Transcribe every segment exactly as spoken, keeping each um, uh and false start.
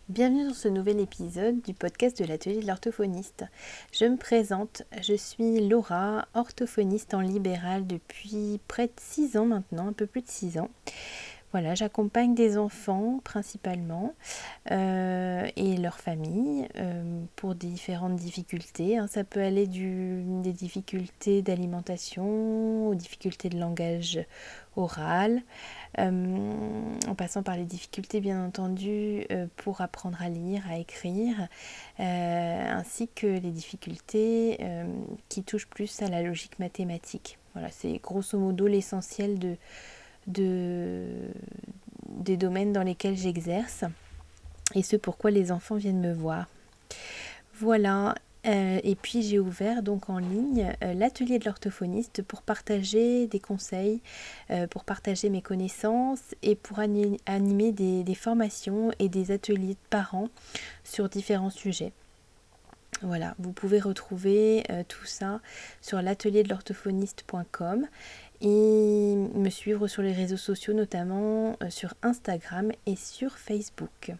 Bienvenue dans ce nouvel épisode du podcast de l'atelier de l'orthophoniste. Je me présente, je suis Laura, orthophoniste en libéral depuis près de six ans maintenant, un peu plus de six ans. Voilà, j'accompagne des enfants principalement euh, et leurs familles euh, pour différentes difficultés. Hein. Ça peut aller du, des difficultés d'alimentation aux difficultés de langage oral, euh, en passant par les difficultés bien entendu euh, pour apprendre à lire, à écrire, euh, ainsi que les difficultés euh, qui touchent plus à la logique mathématique. Voilà, c'est grosso modo l'essentiel de De, des domaines dans lesquels j'exerce et ce pourquoi les enfants viennent me voir. Voilà, euh, et puis j'ai ouvert donc en ligne euh, l'atelier de l'orthophoniste pour partager des conseils, euh, pour partager mes connaissances et pour ani- animer des, des formations et des ateliers de parents sur différents sujets. Voilà, vous pouvez retrouver euh, tout ça sur l'atelier de l'orthophoniste point com et me suivre sur les réseaux sociaux, notamment euh, sur Instagram et sur Facebook.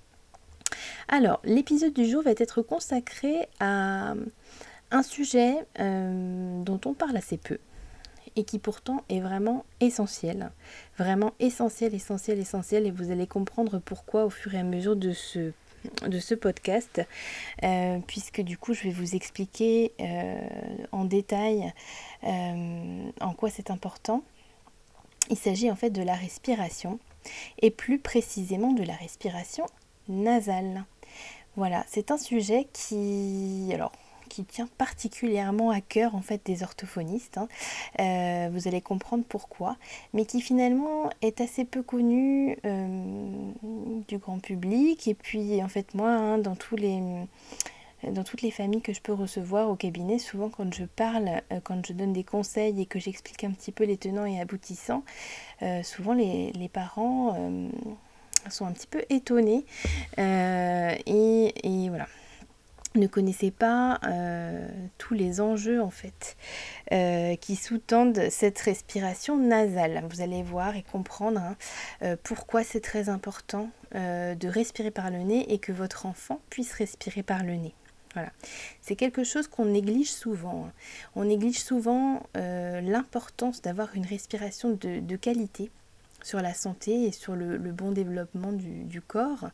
Alors, l'épisode du jour va être consacré à un sujet euh, dont on parle assez peu et qui pourtant est vraiment essentiel. Vraiment essentiel, essentiel, essentiel, et vous allez comprendre pourquoi au fur et à mesure de ce de ce podcast, euh, puisque du coup je vais vous expliquer euh, en détail euh, en quoi c'est important. Il s'agit en fait de la respiration et plus précisément de la respiration nasale. Voilà, c'est un sujet qui, alors, qui tient particulièrement à cœur en fait des orthophonistes, hein. Euh, vous allez comprendre pourquoi, mais qui finalement est assez peu connu euh, du grand public. Et puis en fait moi, hein, dans tous les dans toutes les familles que je peux recevoir au cabinet, souvent quand je parle, euh, quand je donne des conseils et que j'explique un petit peu les tenants et aboutissants, euh, souvent les, les parents euh, sont un petit peu étonnés euh, et, et voilà, ne connaissaient pas euh, tous les enjeux en fait euh, qui sous-tendent cette respiration nasale. Vous allez voir et comprendre hein, euh, pourquoi c'est très important euh, de respirer par le nez et que votre enfant puisse respirer par le nez. Voilà. C'est quelque chose qu'on néglige souvent. On néglige souvent euh, l'importance d'avoir une respiration de, de qualité sur la santé et sur le, le bon développement du, du corps.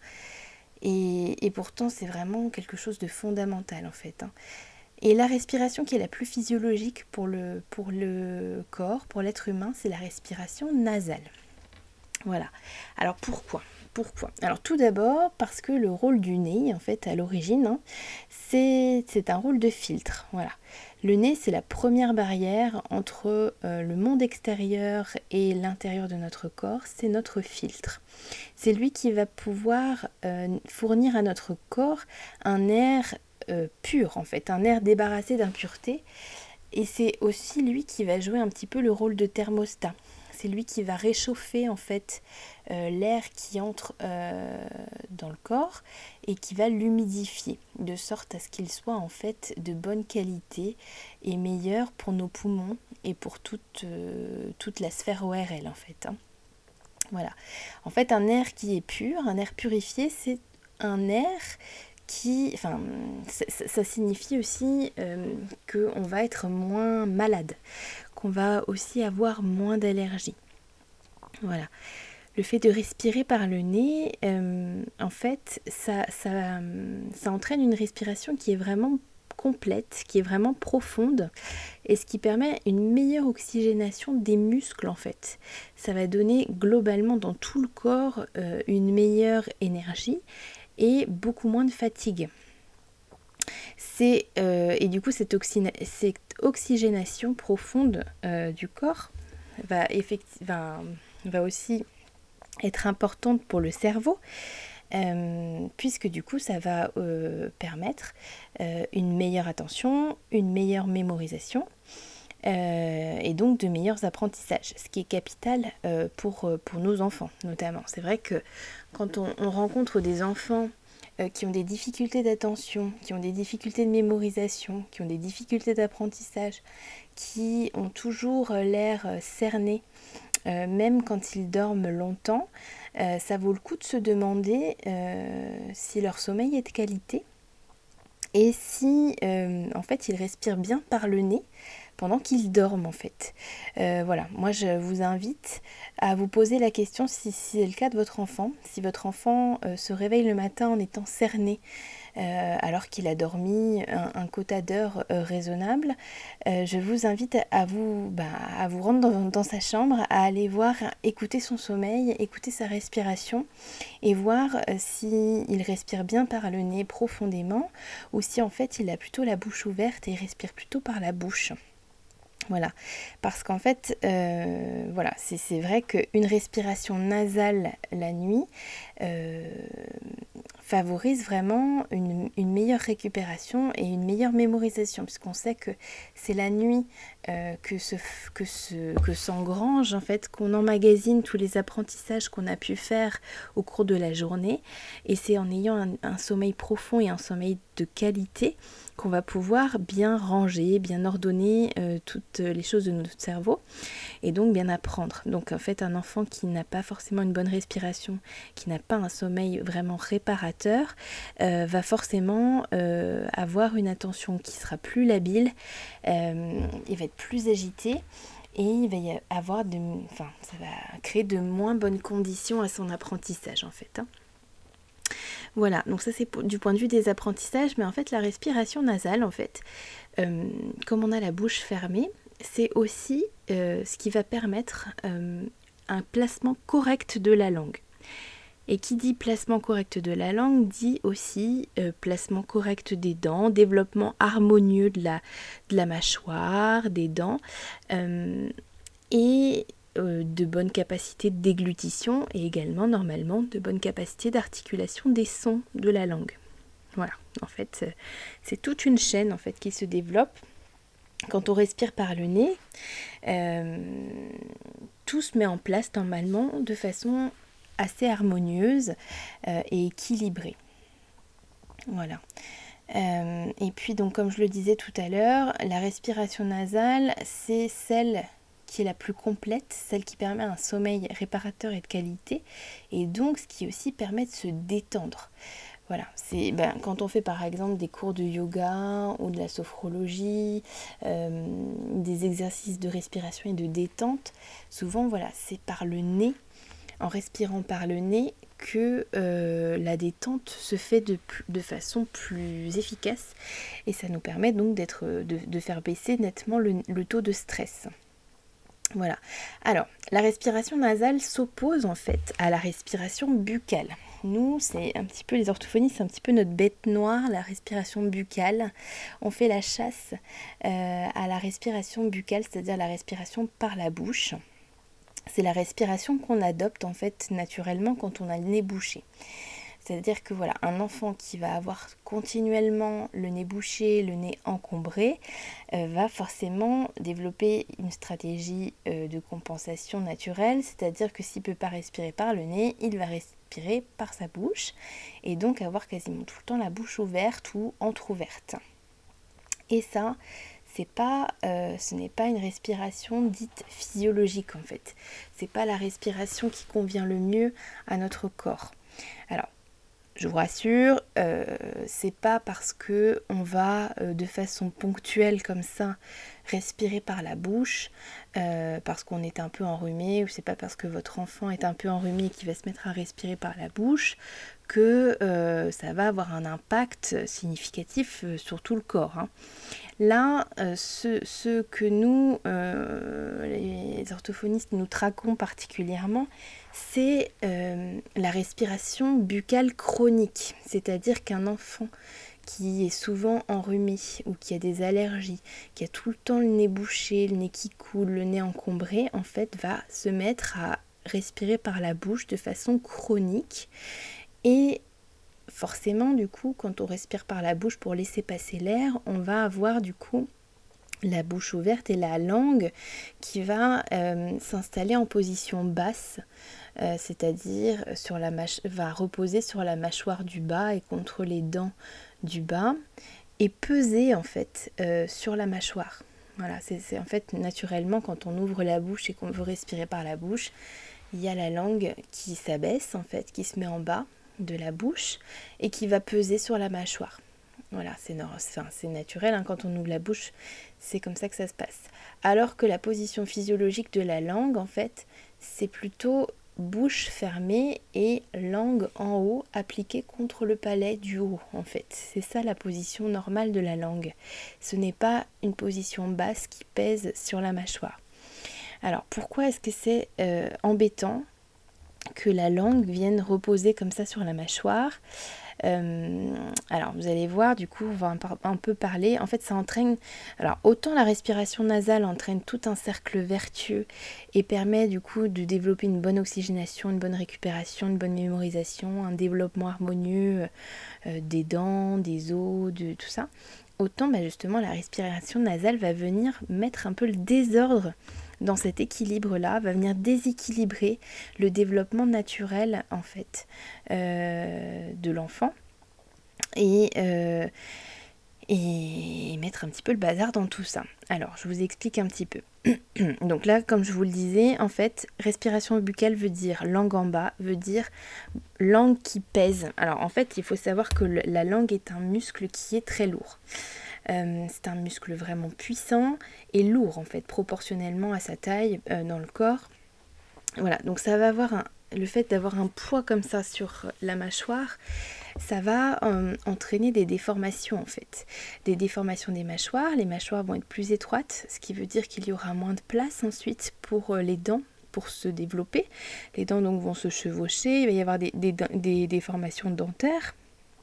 Et, et pourtant, c'est vraiment quelque chose de fondamental en fait. Hein. Et la respiration qui est la plus physiologique pour le, pour le corps, pour l'être humain, c'est la respiration nasale. Voilà. Alors pourquoi Pourquoi Alors tout d'abord parce que le rôle du nez, en fait, à l'origine, hein, c'est, c'est un rôle de filtre. Voilà. Le nez, c'est la première barrière entre euh, le monde extérieur et l'intérieur de notre corps. C'est notre filtre. C'est lui qui va pouvoir euh, fournir à notre corps un air euh, pur, en fait, un air débarrassé d'impuretés. Et c'est aussi lui qui va jouer un petit peu le rôle de thermostat. C'est lui qui va réchauffer en fait euh, l'air qui entre euh, dans le corps et qui va l'humidifier de sorte à ce qu'il soit en fait de bonne qualité et meilleur pour nos poumons et pour toute, euh, toute la sphère O R L en fait. Hein. Voilà. En fait, un air qui est pur, un air purifié, c'est un air qui, enfin, ça, ça signifie aussi euh, qu'on va être moins malade, qu'on va aussi avoir moins d'allergies. Voilà. Le fait de respirer par le nez, euh, en fait, ça, ça, ça entraîne une respiration qui est vraiment complète, qui est vraiment profonde et ce qui permet une meilleure oxygénation des muscles en fait. Ça va donner globalement dans tout le corps euh, une meilleure énergie et beaucoup moins de fatigue. C'est, euh, et du coup cette, oxyna- cette oxygénation profonde euh, du corps va, effecti- va, va aussi être importante pour le cerveau. Euh, puisque du coup ça va euh, permettre euh, une meilleure attention, une meilleure mémorisation euh, et donc de meilleurs apprentissages, ce qui est capital euh, pour, pour nos enfants notamment. C'est vrai que quand on, on rencontre des enfants euh, qui ont des difficultés d'attention, qui ont des difficultés de mémorisation, qui ont des difficultés d'apprentissage, qui ont toujours l'air cernés, euh, même quand ils dorment longtemps, euh, ça vaut le coup de se demander euh, si leur sommeil est de qualité et si euh, en fait ils respirent bien par le nez pendant qu'ils dorment en fait. Euh, voilà, moi je vous invite à vous poser la question si, si c'est le cas de votre enfant, si votre enfant euh, se réveille le matin en étant cerné euh, alors qu'il a dormi un, un quota d'heures euh, raisonnable, euh, je vous invite à vous, bah, à vous rendre dans, dans sa chambre, à aller voir, écouter son sommeil, écouter sa respiration et voir euh, s'il respire bien par le nez profondément ou si en fait il a plutôt la bouche ouverte et il respire plutôt par la bouche. Voilà, parce qu'en fait, euh, voilà, c'est, c'est vrai qu'une respiration nasale la nuit euh, favorise vraiment une, une meilleure récupération et une meilleure mémorisation, puisqu'on sait que c'est la nuit euh, que, se, que, se, que s'engrange, en fait, qu'on emmagasine tous les apprentissages qu'on a pu faire au cours de la journée, et c'est en ayant un, un sommeil profond et un sommeil de qualité qu'on va pouvoir bien ranger, bien ordonner euh, toutes les choses de notre cerveau et donc bien apprendre. Donc en fait un enfant qui n'a pas forcément une bonne respiration, qui n'a pas un sommeil vraiment réparateur, euh, va forcément euh, avoir une attention qui sera plus labile, euh, il va être plus agité et il va y avoir de, enfin, ça va créer de moins bonnes conditions à son apprentissage en fait. Hein. Voilà, donc ça c'est pour, du point de vue des apprentissages, mais en fait la respiration nasale, en fait, euh, comme on a la bouche fermée, c'est aussi euh, ce qui va permettre euh, un placement correct de la langue. Et qui dit placement correct de la langue dit aussi euh, placement correct des dents, développement harmonieux de la, de la mâchoire, des dents, euh, et euh, de bonnes capacités de déglutition et également normalement de bonnes capacités d'articulation des sons de la langue. Voilà, en fait, c'est toute une chaîne en fait qui se développe. Quand on respire par le nez, euh, tout se met en place normalement de façon assez harmonieuse euh, et équilibrée. Voilà. Euh, et puis donc comme je le disais tout à l'heure, la respiration nasale, c'est celle qui est la plus complète, celle qui permet un sommeil réparateur et de qualité, et donc ce qui aussi permet de se détendre. Voilà, c'est ben, quand on fait par exemple des cours de yoga ou de la sophrologie, euh, des exercices de respiration et de détente, souvent voilà, c'est par le nez, en respirant par le nez, que euh, la détente se fait de, de façon plus efficace et ça nous permet donc d'être, de, de faire baisser nettement le, le taux de stress. Voilà. Alors, la respiration nasale s'oppose en fait à la respiration buccale. Nous, c'est un petit peu, les orthophonistes, c'est un petit peu notre bête noire, la respiration buccale. On fait la chasse euh, à la respiration buccale, c'est-à-dire la respiration par la bouche. C'est la respiration qu'on adopte en fait naturellement quand on a le nez bouché. C'est-à-dire que voilà, un enfant qui va avoir continuellement le nez bouché, le nez encombré, euh, va forcément développer une stratégie euh, de compensation naturelle, c'est-à-dire que s'il ne peut pas respirer par le nez, il va respirer par sa bouche et donc avoir quasiment tout le temps la bouche ouverte ou entrouverte. Et ça, c'est pas, euh, ce n'est pas une respiration dite physiologique en fait. C'est pas la respiration qui convient le mieux à notre corps. Alors, je vous rassure, euh, c'est pas parce que on va euh, de façon ponctuelle comme ça respirer par la bouche, euh, parce qu'on est un peu enrhumé, ou c'est pas parce que votre enfant est un peu enrhumé qu'il va se mettre à respirer par la bouche que euh, ça va avoir un impact significatif euh, sur tout le corps. Hein. Là, euh, ce, ce que nous, euh, les orthophonistes, nous traquons particulièrement, c'est euh, la respiration buccale chronique, c'est-à-dire qu'un enfant qui est souvent enrhumé ou qui a des allergies, qui a tout le temps le nez bouché, le nez qui coule, le nez encombré, en fait va se mettre à respirer par la bouche de façon chronique et forcément du coup quand on respire par la bouche pour laisser passer l'air, on va avoir du coup la bouche ouverte et la langue qui va euh, s'installer en position basse, euh, c'est-à-dire sur la mâch- va reposer sur la mâchoire du bas et contre les dents du bas et peser en fait euh, sur la mâchoire. Voilà, c'est, c'est en fait naturellement quand on ouvre la bouche et qu'on veut respirer par la bouche, il y a la langue qui s'abaisse en fait, qui se met en bas de la bouche et qui va peser sur la mâchoire. Voilà, c'est, no- enfin, c'est naturel, hein, quand on ouvre la bouche, c'est comme ça que ça se passe. Alors que la position physiologique de la langue, en fait, c'est plutôt bouche fermée et langue en haut appliquée contre le palais du haut, en fait. C'est ça la position normale de la langue. Ce n'est pas une position basse qui pèse sur la mâchoire. Alors, pourquoi est-ce que c'est euh, embêtant que la langue vienne reposer comme ça sur la mâchoire ? Euh, alors vous allez voir, du coup on va un, un peu parler, en fait ça entraîne, alors autant la respiration nasale entraîne tout un cercle vertueux et permet du coup de développer une bonne oxygénation, une bonne récupération, une bonne mémorisation, un développement harmonieux euh, des dents, des os, de tout ça, autant bah, justement la respiration nasale va venir mettre un peu le désordre dans cet équilibre-là, va venir déséquilibrer le développement naturel en fait euh, de l'enfant et, euh, et mettre un petit peu le bazar dans tout ça. Alors, je vous explique un petit peu. Donc là, comme je vous le disais, en fait, respiration buccale veut dire langue en bas, veut dire langue qui pèse. Alors en fait, il faut savoir que le, la langue est un muscle qui est très lourd. Euh, c'est un muscle vraiment puissant et lourd en fait, proportionnellement à sa taille euh, dans le corps. Voilà, donc ça va avoir un, le fait d'avoir un poids comme ça sur la mâchoire, ça va euh, entraîner des déformations en fait. Des déformations des mâchoires, les mâchoires vont être plus étroites, ce qui veut dire qu'il y aura moins de place ensuite pour euh, les dents pour se développer. Les dents donc vont se chevaucher, il va y avoir des, des, des déformations dentaires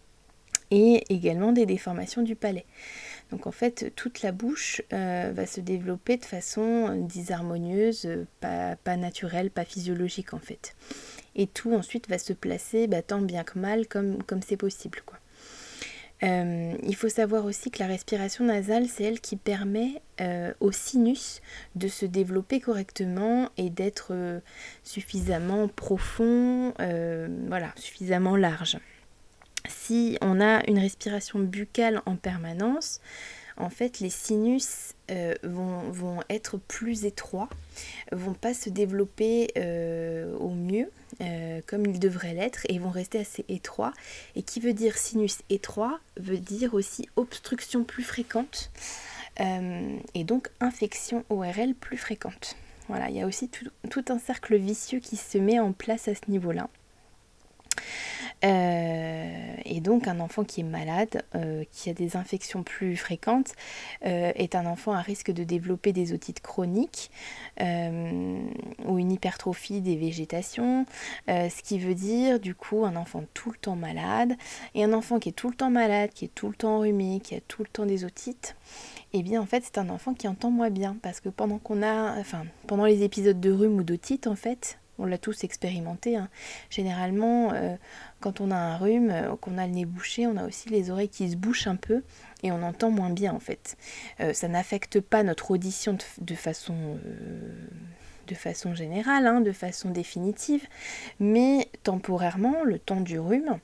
et également des déformations du palais. Donc en fait, toute la bouche euh, va se développer de façon disharmonieuse, pas, pas naturelle, pas physiologique en fait. Et tout ensuite va se placer bah, tant bien que mal comme, comme c'est possible, quoi. Euh, il faut savoir aussi que la respiration nasale, c'est elle qui permet euh, au sinus de se développer correctement et d'être euh, suffisamment profond, euh, voilà, suffisamment large. Si on a une respiration buccale en permanence, en fait les sinus euh, vont, vont être plus étroits, vont pas se développer euh, au mieux euh, comme ils devraient l'être et vont rester assez étroits. Et qui veut dire sinus étroit veut dire aussi obstruction plus fréquente euh, et donc infection O R L plus fréquente. Voilà, il y a aussi tout, tout un cercle vicieux qui se met en place à ce niveau-là. Euh, et donc un enfant qui est malade, euh, qui a des infections plus fréquentes, euh, est un enfant à risque de développer des otites chroniques euh, ou une hypertrophie des végétations, euh, ce qui veut dire du coup un enfant tout le temps malade. Et un enfant qui est tout le temps malade, qui est tout le temps enrhumé, qui a tout le temps des otites, et eh bien en fait c'est un enfant qui entend moins bien, parce que pendant qu'on a, enfin pendant les épisodes de rhume ou d'otite en fait, on l'a tous expérimenté, hein. Généralement, euh, quand on a un rhume, euh, qu'on a le nez bouché, on a aussi les oreilles qui se bouchent un peu et on entend moins bien en fait. Euh, ça n'affecte pas notre audition de, de, façon, euh, de façon générale, hein, de façon définitive, mais temporairement, le temps du rhume,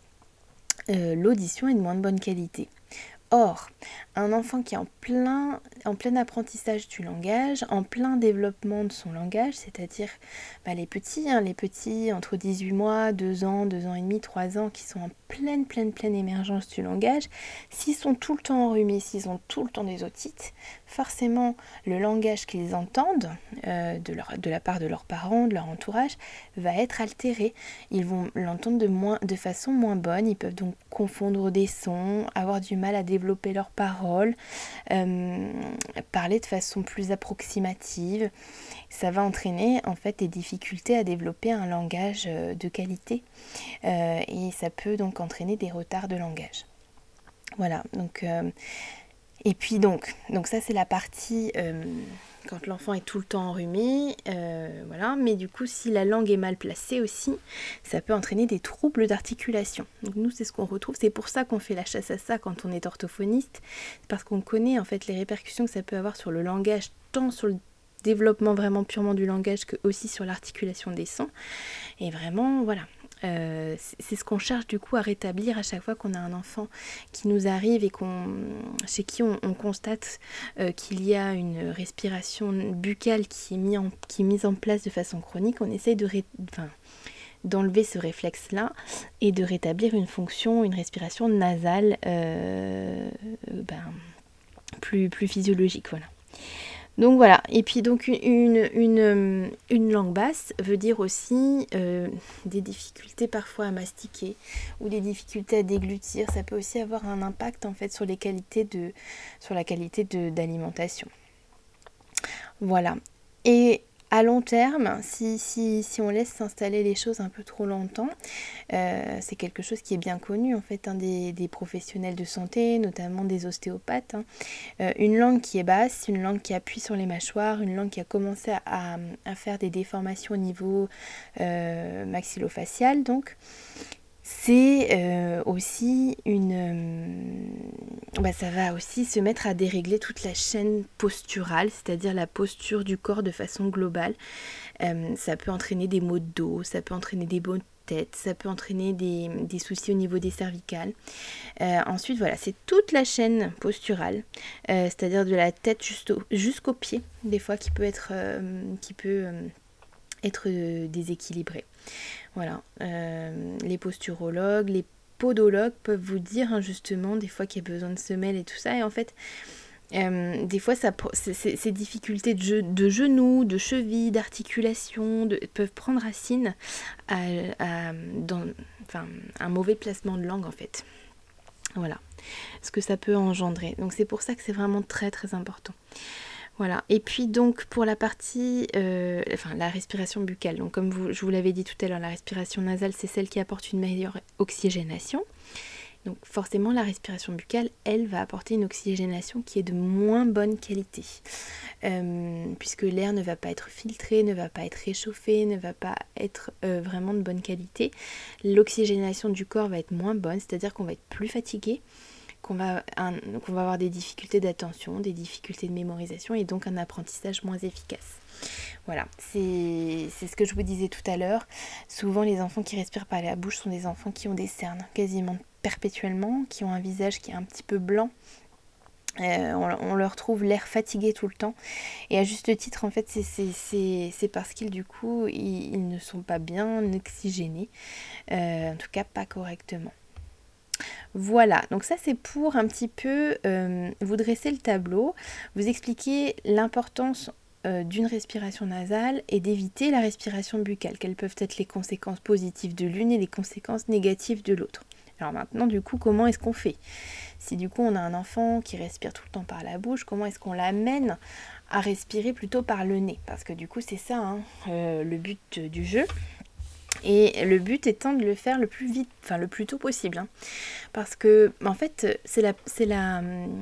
euh, l'audition est de moins de bonne qualité. Or, un enfant qui est en plein, en plein apprentissage du langage, en plein développement de son langage, c'est-à-dire bah, les petits, hein, les petits entre dix-huit mois, deux ans, deux ans et demi, trois ans, qui sont en pleine, pleine, pleine émergence du langage, s'ils sont tout le temps enrhumés, s'ils ont tout le temps des otites, forcément le langage qu'ils entendent euh, de, leur, de la part de leurs parents, de leur entourage, va être altéré. Ils vont l'entendre de, moins, de façon moins bonne, ils peuvent donc confondre des sons, avoir du mal à développer leurs paroles, euh, parler de façon plus approximative. Ça va entraîner en fait des difficultés à développer un langage de qualité euh, et ça peut donc entraîner des retards de langage. Voilà, donc euh, et puis donc, donc ça c'est la partie euh, quand l'enfant est tout le temps enrhumé, euh, voilà. Mais du coup, si la langue est mal placée aussi, ça peut entraîner des troubles d'articulation. Donc nous, c'est ce qu'on retrouve. C'est pour ça qu'on fait la chasse à ça quand on est orthophoniste, c'est parce qu'on connaît en fait les répercussions que ça peut avoir sur le langage, tant sur le développement vraiment purement du langage que aussi sur l'articulation des sons. Et vraiment, voilà. Euh, c'est, c'est ce qu'on cherche du coup à rétablir à chaque fois qu'on a un enfant qui nous arrive et qu'on, chez qui on, on constate euh, qu'il y a une respiration buccale qui est, mis en, qui est mise en place de façon chronique. On essaye de ré, enfin, d'enlever ce réflexe-là et de rétablir une fonction, une respiration nasale euh, ben, plus, plus physiologique. Voilà. Donc voilà, et puis donc une, une, une langue basse veut dire aussi euh, des difficultés parfois à mastiquer ou des difficultés à déglutir. Ça peut aussi avoir un impact en fait sur les qualités de, sur la qualité de, d'alimentation. Voilà. Et à long terme, si, si, si on laisse s'installer les choses un peu trop longtemps, euh, c'est quelque chose qui est bien connu en fait hein, des, des professionnels de santé, notamment des ostéopathes. Hein. Euh, une langue qui est basse, une langue qui appuie sur les mâchoires, une langue qui a commencé à, à, à faire des déformations au niveau euh, maxillofacial, donc c'est euh, aussi une... Euh, bah, ça va aussi se mettre à dérégler toute la chaîne posturale, c'est-à-dire la posture du corps de façon globale. Euh, ça peut entraîner des maux de dos, ça peut entraîner des maux de tête, ça peut entraîner des, des soucis au niveau des cervicales. Euh, ensuite, voilà, c'est toute la chaîne posturale, euh, c'est-à-dire de la tête jusqu'au, jusqu'aux pieds, des fois, qui peut être, euh, qui peut, euh, être déséquilibrée. Voilà, euh, les posturologues, les podologues peuvent vous dire hein, justement des fois qu'il y a besoin de semelles et tout ça. Et en fait, euh, des fois, ça, c'est, c'est, ces difficultés de, ge- de genoux, de chevilles, d'articulation de, peuvent prendre racine à, à, dans enfin, un mauvais placement de langue en fait. Voilà, ce que ça peut engendrer. Donc c'est pour ça que c'est vraiment très très important. Voilà, et puis donc pour la partie, euh, enfin la respiration buccale, donc comme vous, je vous l'avais dit tout à l'heure, la respiration nasale c'est celle qui apporte une meilleure oxygénation. Donc forcément la respiration buccale, elle va apporter une oxygénation qui est de moins bonne qualité. Euh, puisque l'air ne va pas être filtré, ne va pas être réchauffé, ne va pas être euh, vraiment de bonne qualité. L'oxygénation du corps va être moins bonne, c'est-à-dire qu'on va être plus fatigué. Qu'on va, un, qu'on va avoir des difficultés d'attention, des difficultés de mémorisation et donc un apprentissage moins efficace. Voilà, c'est, c'est ce que je vous disais tout à l'heure. Souvent, les enfants qui respirent par la bouche sont des enfants qui ont des cernes quasiment perpétuellement, qui ont un visage qui est un petit peu blanc. Euh, on, on leur trouve l'air fatigué tout le temps. Et à juste titre, en fait, c'est, c'est, c'est, c'est parce qu'ils, du coup, ils, ils ne sont pas bien oxygénés. Euh, en tout cas, pas correctement. Voilà, donc ça c'est pour un petit peu euh, vous dresser le tableau, vous expliquer l'importance euh, d'une respiration nasale et d'éviter la respiration buccale, quelles peuvent être les conséquences positives de l'une et les conséquences négatives de l'autre. Alors maintenant du coup comment est-ce qu'on fait ? Si du coup on a un enfant qui respire tout le temps par la bouche, comment est-ce qu'on l'amène à respirer plutôt par le nez ? Parce que du coup c'est ça hein, euh, le but du jeu. Et le but étant de le faire le plus vite, enfin le plus tôt possible. Hein. Parce que, en fait, c'est la, c'est, la,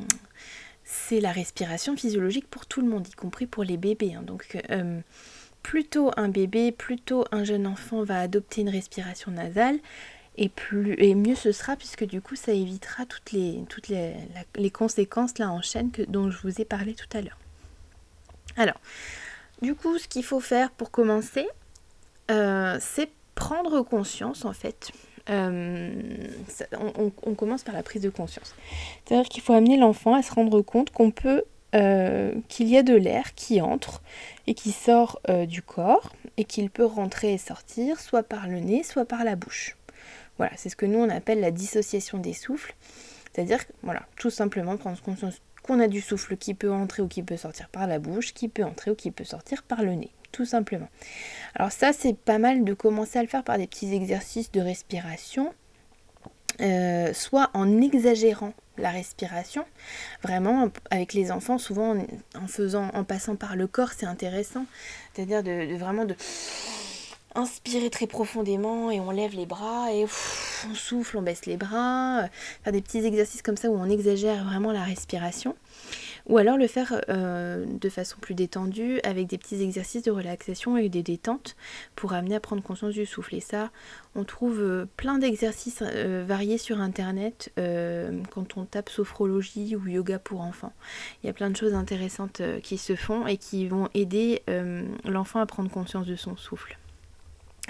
c'est la respiration physiologique pour tout le monde, y compris pour les bébés. Hein. Donc, euh, plus tôt un bébé, plus tôt un jeune enfant va adopter une respiration nasale, et, plus, et mieux ce sera, puisque du coup, ça évitera toutes les, toutes les, la, les conséquences là en chaîne que, dont je vous ai parlé tout à l'heure. Alors, du coup, ce qu'il faut faire pour commencer, euh, c'est prendre conscience en fait. Euh, ça, on, on commence par la prise de conscience. C'est-à-dire qu'il faut amener l'enfant à se rendre compte qu'on peut, euh, qu'il y a de l'air qui entre et qui sort euh, du corps et qu'il peut rentrer et sortir soit par le nez, soit par la bouche. Voilà, c'est ce que nous on appelle la dissociation des souffles. C'est-à-dire, voilà, tout simplement prendre conscience qu'on a du souffle qui peut entrer ou qui peut sortir par la bouche, qui peut entrer ou qui peut sortir par le nez. Tout simplement. Alors ça, c'est pas mal de commencer à le faire par des petits exercices de respiration, euh, soit en exagérant la respiration. Vraiment, avec les enfants, souvent en faisant, en passant par le corps, c'est intéressant. C'est-à-dire de, de vraiment de inspirer très profondément et on lève les bras et ouf, on souffle, on baisse les bras. Faire des petits exercices comme ça où on exagère vraiment la respiration. Ou alors le faire euh, de façon plus détendue avec des petits exercices de relaxation et des détentes pour amener à prendre conscience du souffle. Et ça, on trouve euh, plein d'exercices euh, variés sur internet euh, quand on tape sophrologie ou yoga pour enfants. Il y a plein de choses intéressantes euh, qui se font et qui vont aider euh, l'enfant à prendre conscience de son souffle.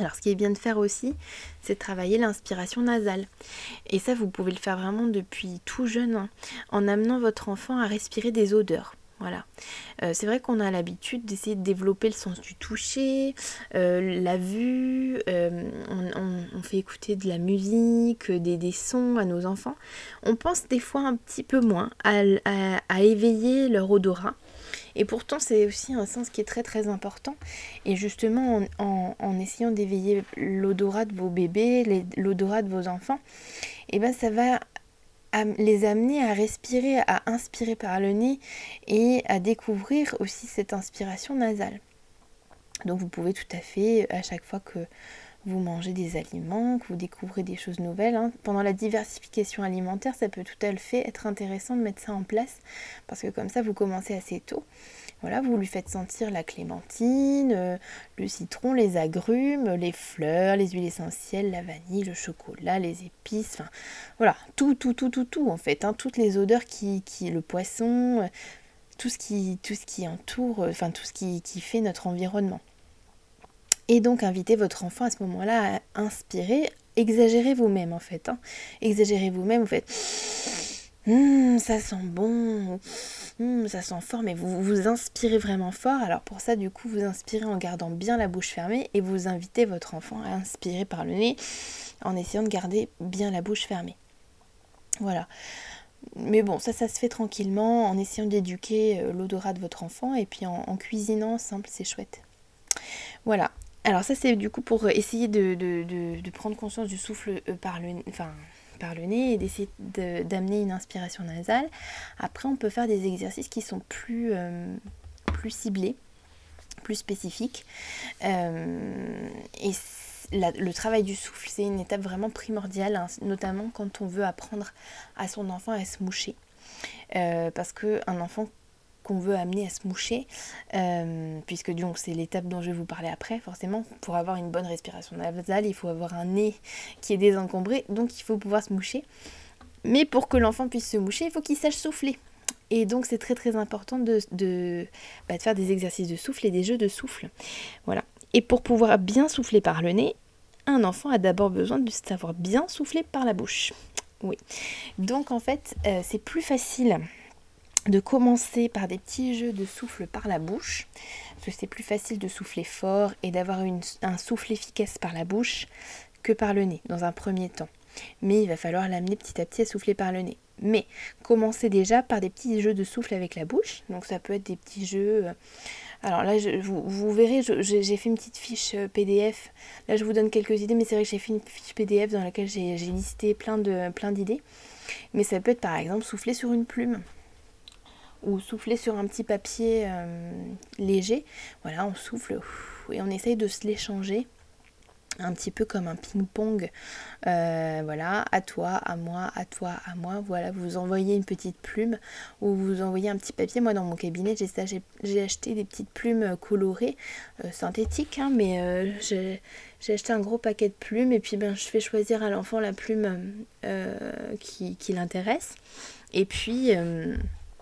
Alors ce qui est bien de faire aussi, c'est de travailler l'inspiration nasale. Et ça, vous pouvez le faire vraiment depuis tout jeune, hein, en amenant votre enfant à respirer des odeurs. Voilà. Euh, c'est vrai qu'on a l'habitude d'essayer de développer le sens du toucher, euh, la vue, euh, on, on, on fait écouter de la musique, des, des sons à nos enfants. On pense des fois un petit peu moins à, à, à éveiller leur odorat. Et pourtant, c'est aussi un sens qui est très très important. Et justement, en, en, en essayant d'éveiller l'odorat de vos bébés, les, l'odorat de vos enfants, et ben ça va les amener à respirer, à inspirer par le nez et à découvrir aussi cette inspiration nasale. Donc vous pouvez tout à fait, à chaque fois que vous mangez des aliments, que vous découvrez des choses nouvelles, hein, pendant la diversification alimentaire, ça peut tout à fait être intéressant de mettre ça en place, parce que comme ça vous commencez assez tôt. Voilà, vous lui faites sentir la clémentine, euh, le citron, les agrumes, les fleurs, les huiles essentielles, la vanille, le chocolat, les épices, enfin voilà, tout, tout, tout, tout, tout en fait, hein, toutes les odeurs qui, qui le poisson, euh, tout ce qui, tout ce qui entoure, enfin euh, tout ce qui, qui fait notre environnement. Et donc invitez votre enfant à ce moment-là à inspirer, exagérez vous-même en fait, hein, exagérez vous-même, vous faites Mmh, ça sent bon, mmh, ça sent fort, mais vous vous inspirez vraiment fort. Alors pour ça, du coup, vous inspirez en gardant bien la bouche fermée et vous invitez votre enfant à inspirer par le nez en essayant de garder bien la bouche fermée. Voilà. Mais bon, ça, ça se fait tranquillement en essayant d'éduquer l'odorat de votre enfant et puis en, en cuisinant simple, c'est chouette. Voilà. Alors ça, c'est du coup pour essayer de, de, de, de prendre conscience du souffle euh, par le nez, enfin... par le nez et d'essayer de, d'amener une inspiration nasale. Après, on peut faire des exercices qui sont plus, euh, plus ciblés, plus spécifiques. Euh, et la, le travail du souffle, c'est une étape vraiment primordiale, hein, notamment quand on veut apprendre à son enfant à se moucher. Euh, parce qu'un enfant qu'on veut amener à se moucher, euh, puisque donc c'est l'étape dont je vais vous parler après, forcément, pour avoir une bonne respiration nasale, il faut avoir un nez qui est désencombré, donc il faut pouvoir se moucher. Mais pour que l'enfant puisse se moucher, il faut qu'il sache souffler. Et donc c'est très très important de, de, bah, de faire des exercices de souffle et des jeux de souffle. Voilà. Et pour pouvoir bien souffler par le nez, un enfant a d'abord besoin de savoir bien souffler par la bouche. Oui. Donc en fait, euh, c'est plus facile de commencer par des petits jeux de souffle par la bouche, parce que c'est plus facile de souffler fort et d'avoir une, un souffle efficace par la bouche que par le nez, dans un premier temps. Mais il va falloir l'amener petit à petit à souffler par le nez. Mais commencez déjà par des petits jeux de souffle avec la bouche, donc ça peut être des petits jeux... Alors là, je, vous, vous verrez, je, j'ai fait une petite fiche P D F, là je vous donne quelques idées, mais c'est vrai que j'ai fait une fiche P D F dans laquelle j'ai, j'ai listé plein, de, plein d'idées. Mais ça peut être par exemple souffler sur une plume, ou souffler sur un petit papier euh, léger. Voilà, on souffle et on essaye de se l'échanger un petit peu comme un ping-pong. Euh, voilà, à toi, à moi, à toi, à moi. Voilà, vous envoyez une petite plume ou vous envoyez un petit papier. Moi, dans mon cabinet, j'ai, ça, j'ai, j'ai acheté des petites plumes colorées, euh, synthétiques, hein, mais euh, j'ai, j'ai acheté un gros paquet de plumes et puis ben, je fais choisir à l'enfant la plume euh, qui, qui l'intéresse. Et puis... Euh,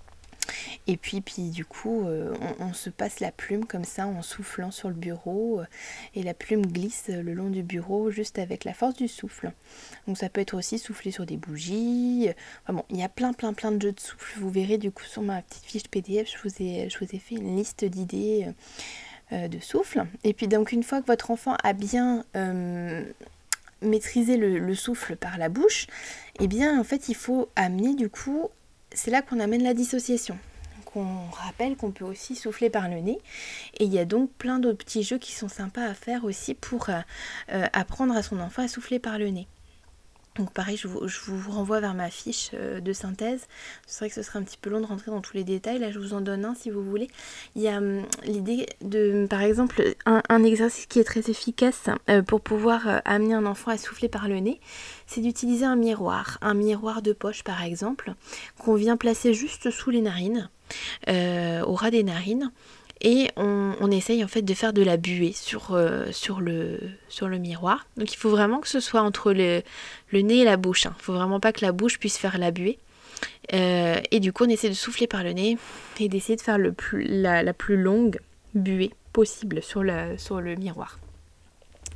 Et puis, puis du coup, euh, on, on se passe la plume comme ça en soufflant sur le bureau euh, et la plume glisse le long du bureau juste avec la force du souffle. Donc ça peut être aussi souffler sur des bougies. Enfin bon, il y a plein plein plein de jeux de souffle. Vous verrez du coup sur ma petite fiche P D F, je vous ai, je vous ai fait une liste d'idées euh, de souffle. Et puis donc une fois que votre enfant a bien... Euh, maîtriser le, le souffle par la bouche, et eh bien en fait il faut amener du coup, c'est là qu'on amène la dissociation. Donc on rappelle qu'on peut aussi souffler par le nez et il y a donc plein d'autres petits jeux qui sont sympas à faire aussi pour euh, euh, apprendre à son enfant à souffler par le nez. Donc pareil, je vous, je vous renvoie vers ma fiche de synthèse. C'est vrai que ce serait un petit peu long de rentrer dans tous les détails. Là, je vous en donne un si vous voulez. Il y a hum, l'idée de, par exemple, un, un exercice qui est très efficace euh, pour pouvoir euh, amener un enfant à souffler par le nez. C'est d'utiliser un miroir. Un miroir de poche, par exemple, qu'on vient placer juste sous les narines, euh, au ras des narines. Et on, on essaye en fait de faire de la buée sur, euh, sur, le, sur le miroir. Donc il faut vraiment que ce soit entre le, le nez et la bouche. Il hein. ne faut vraiment pas que la bouche puisse faire la buée. Euh, et du coup on essaie de souffler par le nez et d'essayer de faire le plus, la, la plus longue buée possible sur, la, sur le miroir.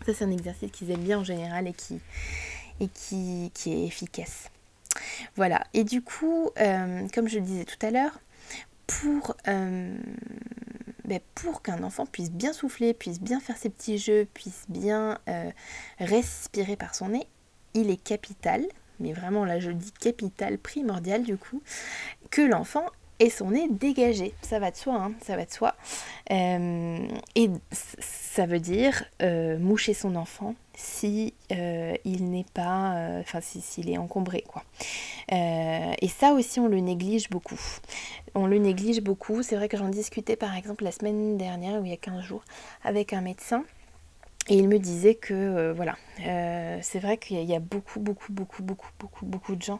Ça, c'est un exercice qu'ils aiment bien en général et qui, et qui, qui est efficace. Voilà, et du coup, euh, comme je le disais tout à l'heure, pour, euh, ben pour qu'un enfant puisse bien souffler, puisse bien faire ses petits jeux, puisse bien euh, respirer par son nez, il est capital, mais vraiment là je dis capital, primordial du coup, que l'enfant ait son nez dégagé. Ça va de soi, hein, ça va de soi. Euh, et ça veut dire euh, moucher son enfant si euh, il n'est pas, enfin euh, si, s'il est encombré, quoi. Euh, et ça aussi on le néglige beaucoup. On le néglige beaucoup. C'est vrai que j'en discutais par exemple la semaine dernière, ou il y a quinze jours, avec un médecin. Et il me disait que, euh, voilà, euh, c'est vrai qu'il y a beaucoup, beaucoup, beaucoup, beaucoup, beaucoup, beaucoup de gens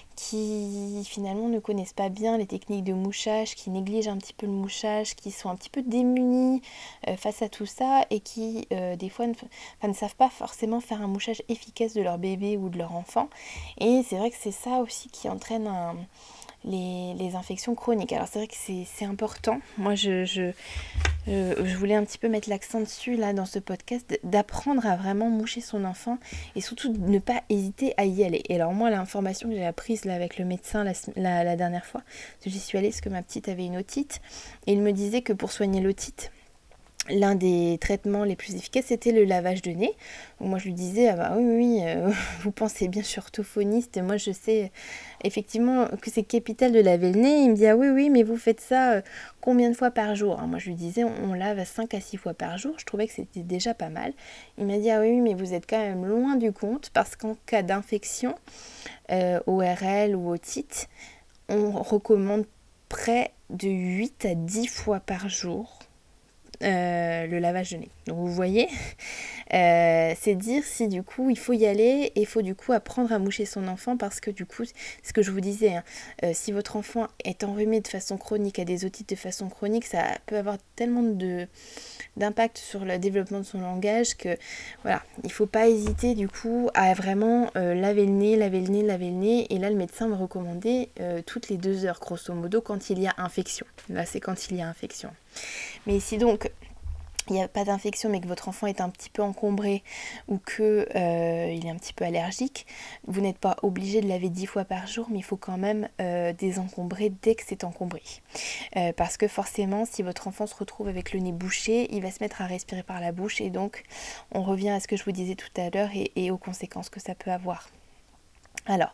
qui finalement ne connaissent pas bien les techniques de mouchage, qui négligent un petit peu le mouchage, qui sont un petit peu démunis euh, face à tout ça et qui, euh, des fois, ne, enfin, ne savent pas forcément faire un mouchage efficace de leur bébé ou de leur enfant. Et c'est vrai que c'est ça aussi qui entraîne un... Les, les infections chroniques. Alors c'est vrai que c'est, c'est important. Moi je, je, je, je voulais un petit peu mettre l'accent dessus là dans ce podcast, d'apprendre à vraiment moucher son enfant et surtout de ne pas hésiter à y aller. Et alors moi l'information que j'ai apprise là avec le médecin la, la, la dernière fois, j'y suis allée parce que ma petite avait une otite et il me disait que pour soigner l'otite, l'un des traitements les plus efficaces, c'était le lavage de nez. Donc moi, je lui disais, ah bah oui, oui, euh, vous pensez bien, je suis orthophoniste, et moi, je sais effectivement que c'est capital de laver le nez. Il me dit, ah oui, oui, mais vous faites ça euh, combien de fois par jour? Alors moi, je lui disais, on, on lave cinq à six fois par jour. Je trouvais que c'était déjà pas mal. Il m'a dit, ah oui, mais vous êtes quand même loin du compte, parce qu'en cas d'infection, euh, O R L ou otite, on recommande près de huit à dix fois par jour Euh, le lavage de nez. Donc vous voyez, euh, c'est dire si du coup il faut y aller et il faut du coup apprendre à moucher son enfant parce que du coup, ce que je vous disais, hein, euh, si votre enfant est enrhumé de façon chronique, a des otites de façon chronique, ça peut avoir tellement de, d'impact sur le développement de son langage que voilà, il faut pas hésiter du coup à vraiment euh, laver le nez, laver le nez, laver le nez et là le médecin me recommandait euh, toutes les deux heures grosso modo quand il y a infection. Là c'est quand il y a infection. Mais si donc il n'y a pas d'infection mais que votre enfant est un petit peu encombré ou que euh, il est un petit peu allergique, vous n'êtes pas obligé de laver dix fois par jour, mais il faut quand même euh, désencombrer dès que c'est encombré. Euh, parce que forcément, si votre enfant se retrouve avec le nez bouché, il va se mettre à respirer par la bouche et donc on revient à ce que je vous disais tout à l'heure et, et aux conséquences que ça peut avoir. Alors,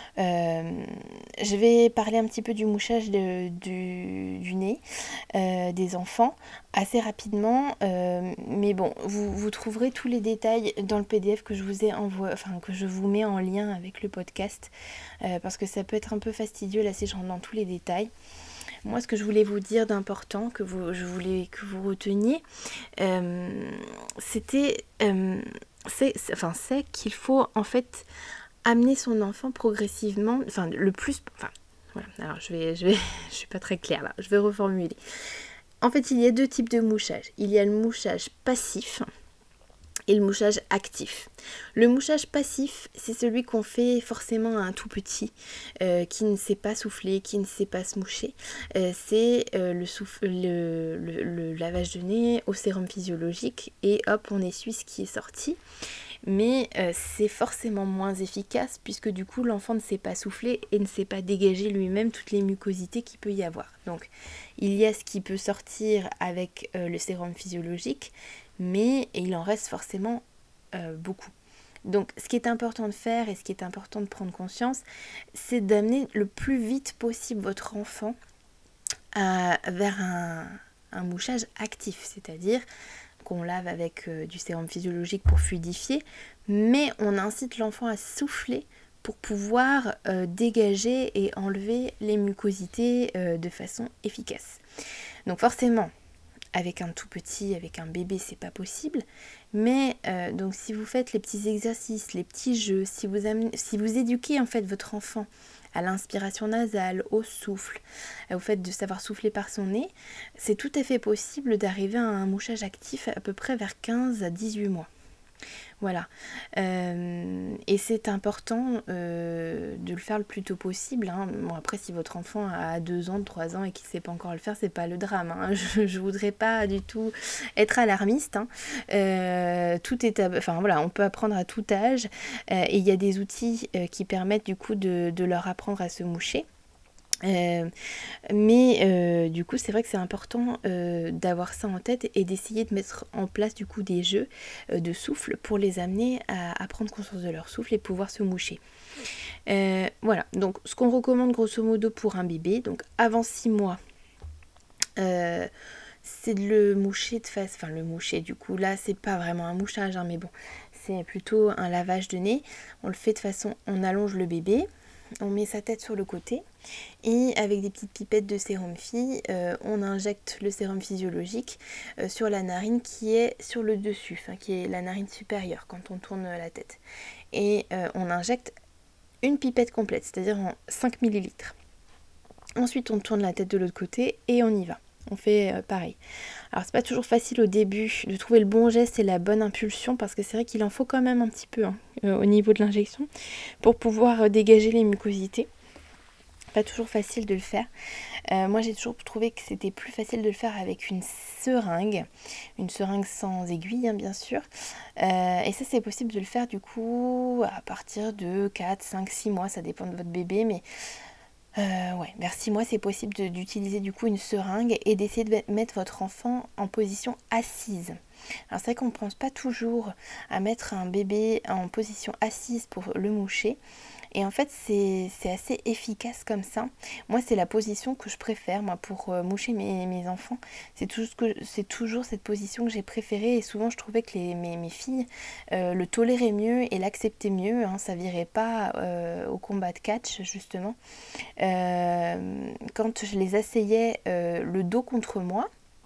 euh, je vais parler un petit peu du mouchage de, du, du nez euh, des enfants assez rapidement, euh, mais bon, vous, vous trouverez tous les détails dans le P D F que je vous ai envoyé, enfin que je vous mets en lien avec le podcast, euh, parce que ça peut être un peu fastidieux là si je rentre dans tous les détails. Moi, ce que je voulais vous dire d'important, que vous, je voulais que vous reteniez, euh, c'était, euh, c'est, c'est, enfin, c'est qu'il faut en fait amener son enfant progressivement, enfin le plus, enfin voilà, alors je vais, je vais, je suis pas très claire là, je vais reformuler. En fait, il y a deux types de mouchage. Il y a le mouchage passif et le mouchage actif. Le mouchage passif, c'est celui qu'on fait forcément à un tout petit, euh, qui ne sait pas souffler, qui ne sait pas se moucher. Euh, c'est euh, le, souffle, le, le, le lavage de nez au sérum physiologique et hop, on essuie ce qui est sorti. Mais euh, c'est forcément moins efficace puisque du coup l'enfant ne sait pas souffler et ne sait pas dégager lui-même toutes les mucosités qu'il peut y avoir. Donc il y a ce qui peut sortir avec euh, le sérum physiologique, mais il en reste forcément euh, beaucoup. Donc ce qui est important de faire et ce qui est important de prendre conscience, c'est d'amener le plus vite possible votre enfant à, vers un, un mouchage actif, c'est-à-dire qu'on lave avec euh, du sérum physiologique pour fluidifier, mais on incite l'enfant à souffler pour pouvoir euh, dégager et enlever les mucosités euh, de façon efficace. Donc forcément, avec un tout petit, avec un bébé, c'est pas possible, mais euh, donc si vous faites les petits exercices, les petits jeux, si vous, amenez, si vous éduquez en fait votre enfant à l'inspiration nasale, au souffle, au fait de savoir souffler par son nez, c'est tout à fait possible d'arriver à un mouchage actif à peu près vers quinze à dix-huit mois. Voilà. Euh, et c'est important euh, de le faire le plus tôt possible, hein. Bon, après, si votre enfant a deux ans, trois ans et qu'il ne sait pas encore le faire, c'est pas le drame, hein. Je ne voudrais pas du tout être alarmiste, hein. Euh, tout est à... Enfin voilà, on peut apprendre à tout âge euh, et il y a des outils euh, qui permettent du coup de, de leur apprendre à se moucher. Euh, mais euh, du coup c'est vrai que c'est important euh, d'avoir ça en tête et d'essayer de mettre en place du coup des jeux euh, de souffle pour les amener à, à prendre conscience de leur souffle et pouvoir se moucher. Euh, voilà, donc ce qu'on recommande grosso modo pour un bébé, donc avant six mois, euh, c'est de le moucher de face, enfin le moucher du coup là c'est pas vraiment un mouchage hein, mais bon c'est plutôt un lavage de nez. On le fait de façon, on allonge le bébé, on met sa tête sur le côté et avec des petites pipettes de sérum phi, euh, on injecte le sérum physiologique euh, sur la narine qui est sur le dessus, enfin, qui est la narine supérieure quand on tourne la tête. Et euh, on injecte une pipette complète, c'est-à-dire en cinq millilitres. Ensuite, on tourne la tête de l'autre côté et on y va. On fait euh, pareil. Alors c'est pas toujours facile au début de trouver le bon geste et la bonne impulsion parce que c'est vrai qu'il en faut quand même un petit peu hein, euh, au niveau de l'injection pour pouvoir euh, dégager les mucosités. Pas toujours facile de le faire. Euh, moi j'ai toujours trouvé que c'était plus facile de le faire avec une seringue, une seringue sans aiguille hein, bien sûr. Euh, et ça c'est possible de le faire du coup à partir de quatre, cinq, six mois, ça dépend de votre bébé, mais euh, ouais, vers six mois c'est possible de, d'utiliser du coup une seringue et d'essayer de mettre votre enfant en position assise. Alors c'est vrai qu'on ne pense pas toujours à mettre un bébé en position assise pour le moucher. Et en fait, c'est, c'est assez efficace comme ça. Moi, c'est la position que je préfère, moi, pour euh, moucher mes, mes enfants. C'est toujours, que, c'est toujours cette position que j'ai préférée. Et souvent, je trouvais que les, mes, mes filles euh, le toléraient mieux et l'acceptaient mieux, hein. Ça virait pas euh, au combat de catch, justement. Euh, quand je les asseyais euh, le dos contre moi,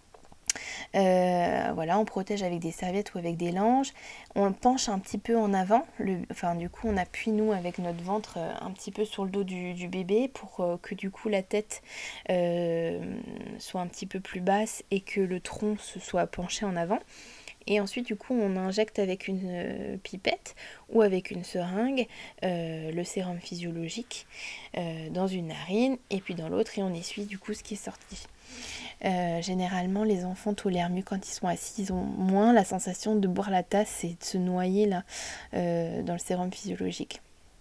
euh, voilà, on protège avec des serviettes ou avec des langes. On penche un petit peu en avant. Le, enfin, du coup, on appuie nous avec notre ventre euh, un petit peu sur le dos du, du bébé pour euh, que du coup la tête euh, soit un petit peu plus basse et que le tronc se soit penché en avant. Et ensuite, du coup, on injecte avec une euh, pipette ou avec une seringue euh, le sérum physiologique euh, dans une narine et puis dans l'autre et on essuie du coup ce qui est sorti. Euh, généralement, les enfants tolèrent mieux quand ils sont assis. Ils ont moins la sensation de boire la tasse et de se noyer là euh, dans le sérum physiologique.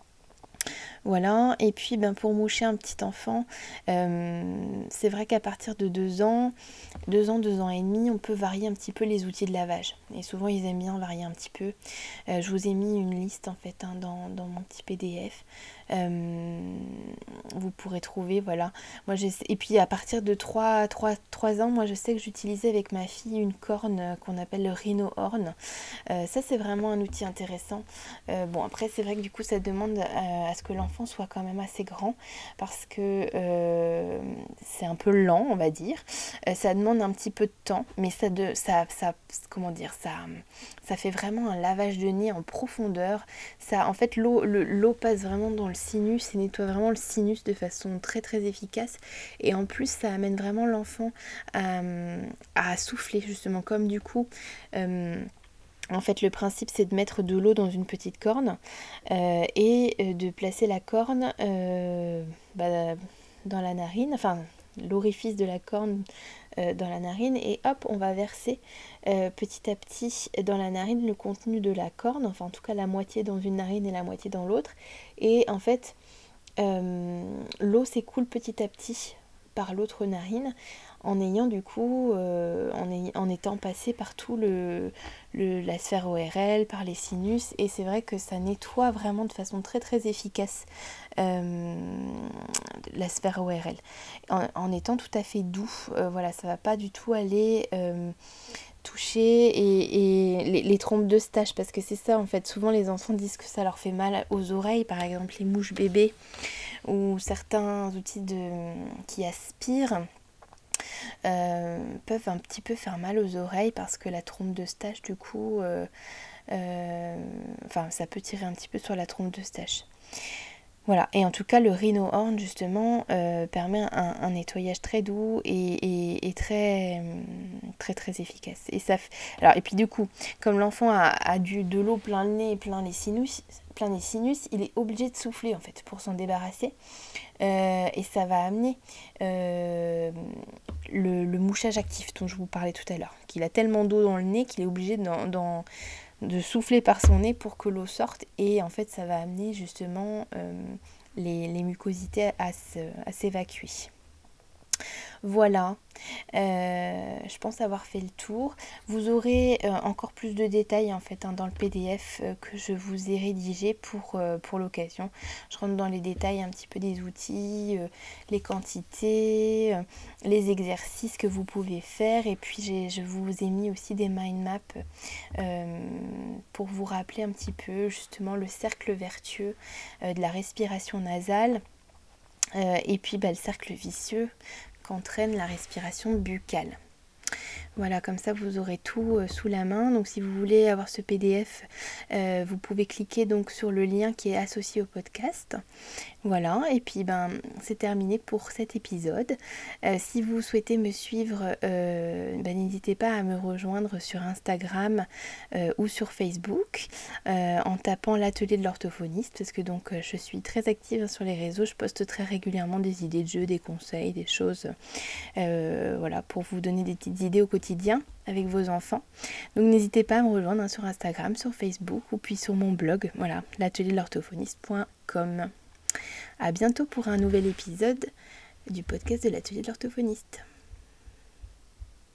Voilà, et puis ben, pour moucher un petit enfant, euh, c'est vrai qu'à partir de deux ans, deux ans, deux ans et demi, on peut varier un petit peu les outils de lavage. Et souvent, ils aiment bien varier un petit peu. Euh, je vous ai mis une liste en fait hein, dans, dans mon petit P D F. Euh, vous pourrez trouver, voilà. Moi, j'ai... Et puis à partir de trois, trois, trois ans, moi je sais que j'utilisais avec ma fille une corne euh, qu'on appelle le Rhino Horn. Euh, ça, c'est vraiment un outil intéressant. Euh, bon, après, c'est vrai que du coup, ça demande euh, à ce que l'enfant soit quand même assez grand parce que euh, c'est un peu lent, on va dire. Euh, ça demande un petit peu de temps, mais ça, de, ça, ça, comment dire, ça, ça fait vraiment un lavage de nez en profondeur. Ça, en fait, l'eau, le, l'eau passe vraiment dans le sinus et nettoie vraiment le sinus de façon très très efficace. Et en plus, ça amène vraiment l'enfant à, à souffler justement, comme du coup. Euh, En fait, le principe, c'est de mettre de l'eau dans une petite corne euh, et euh, de placer la corne euh, bah, dans la narine, enfin l'orifice de la corne euh, dans la narine et hop, on va verser euh, petit à petit dans la narine le contenu de la corne, enfin en tout cas la moitié dans une narine et la moitié dans l'autre. Et en fait, euh, l'eau s'écoule petit à petit par l'autre narine en ayant du coup euh, en, ay- en étant passé par tout le, le- la sphère O R L, par les sinus et c'est vrai que ça nettoie vraiment de façon très très efficace euh, la sphère O R L en, en étant tout à fait doux. Euh, voilà, ça va pas du tout aller euh, toucher et, et les, les trompes de stage parce que c'est ça en fait, souvent les enfants disent que ça leur fait mal aux oreilles, par exemple les mouches bébés ou certains outils de, qui aspirent euh, peuvent un petit peu faire mal aux oreilles parce que la trompe de Stache du coup euh, euh, enfin ça peut tirer un petit peu sur la trompe de Stache. Voilà, et en tout cas le Rhino Horn justement euh, permet un, un nettoyage très doux et, et, et très, très très efficace. Et, ça f... Alors, et puis du coup, comme l'enfant a, a du, de l'eau plein le nez et plein les sinus, plein les sinus, il est obligé de souffler en fait pour s'en débarrasser. Euh, et ça va amener euh, le, le mouchage actif dont je vous parlais tout à l'heure, qu'il a tellement d'eau dans le nez qu'il est obligé d'en, d'en, de souffler par son nez pour que l'eau sorte, et en fait ça va amener justement euh, les, les mucosités à, se, à s'évacuer. Voilà, euh, je pense avoir fait le tour. Vous aurez euh, encore plus de détails en fait hein, dans le P D F euh, que je vous ai rédigé pour, euh, pour l'occasion. Je rentre dans les détails un petit peu des outils, euh, les quantités, euh, les exercices que vous pouvez faire, et puis j'ai, je vous ai mis aussi des mind maps euh, pour vous rappeler un petit peu justement le cercle vertueux euh, de la respiration nasale. Euh, et puis bah, le cercle vicieux qu'entraîne la respiration buccale. Voilà, comme ça vous aurez tout euh, sous la main. Donc si vous voulez avoir ce P D F, euh, vous pouvez cliquer donc sur le lien qui est associé au podcast. Voilà, et puis ben c'est terminé pour cet épisode. Euh, si vous souhaitez me suivre, euh, ben, n'hésitez pas à me rejoindre sur Instagram euh, ou sur Facebook euh, en tapant l'atelier de l'orthophoniste, parce que donc euh, je suis très active sur les réseaux, je poste très régulièrement des idées de jeux, des conseils, des choses euh, voilà, pour vous donner des petites idées au quotidien avec vos enfants. Donc n'hésitez pas à me rejoindre hein, sur Instagram, sur Facebook ou puis sur mon blog, voilà, l'atelier de l'orthophoniste point com. À bientôt pour un nouvel épisode du podcast de l'atelier de l'orthophoniste.